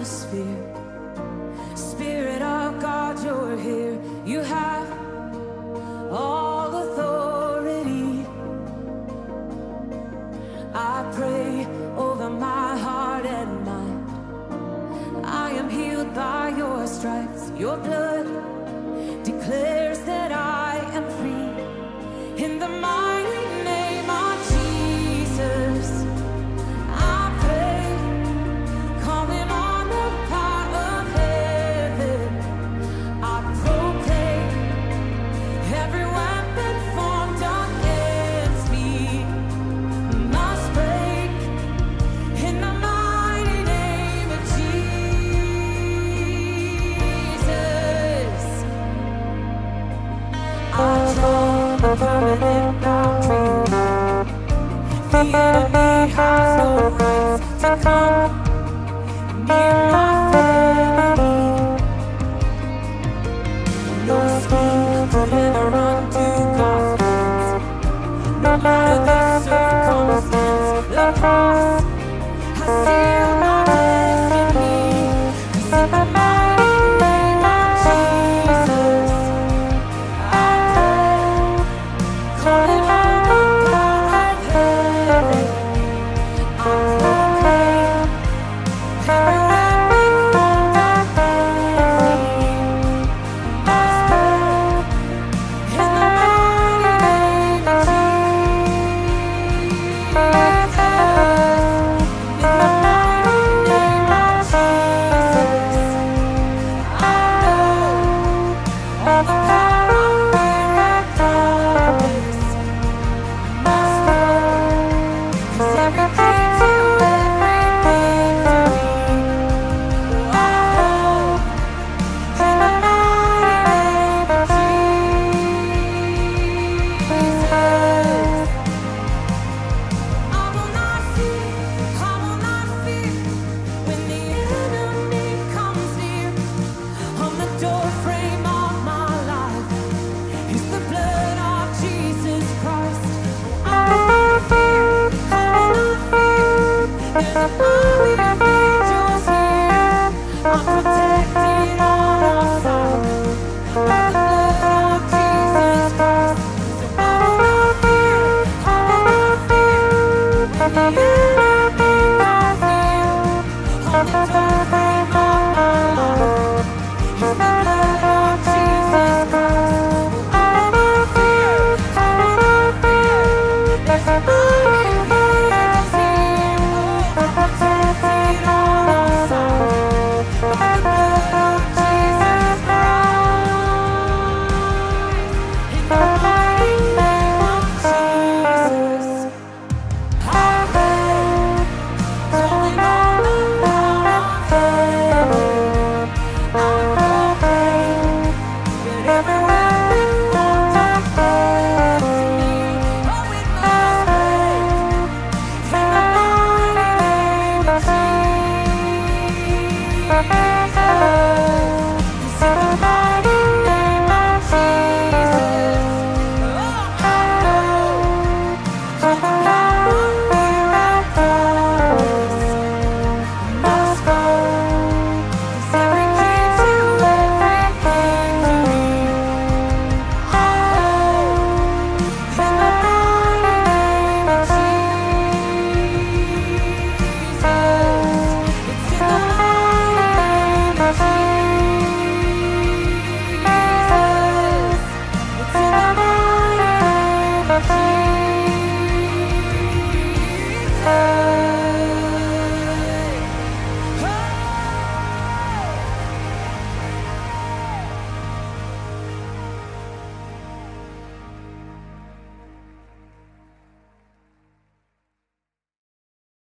atmosphere. Spirit of God, you're here. You have all authority. I pray over my heart and mind. I am healed by your stripes. Your blood declares that I am free. In the mighty name of Jesus, I pray, calling on the power of heaven. I proclaim every weapon formed against me must break. In the mighty name of Jesus, I draw a permanent boundary. The enemy has no rights to come near my family. No scheme could ever undo God's plans. No matter the circumstance, the cross has sealed my destiny. 'Cause in the mighty name of Jesus, I pray, calling on the power of heaven. I proclaim every weapon formed against me must break. In the mighty name of Jesus, in the mighty name of Jesus, I know all the power of fear and darkness must go. 'Cause every key to every victory, I hold in the mighty name of Jesus. I will not fear, I will not fear when the enemy comes near. On the doorframe of my life is the blood of Jesus Christ. I will not fear, I will not fear. There's an army of angels here. I'm protected on all sides by the blood of Jesus Christ. So I will not fear, I will not fear when the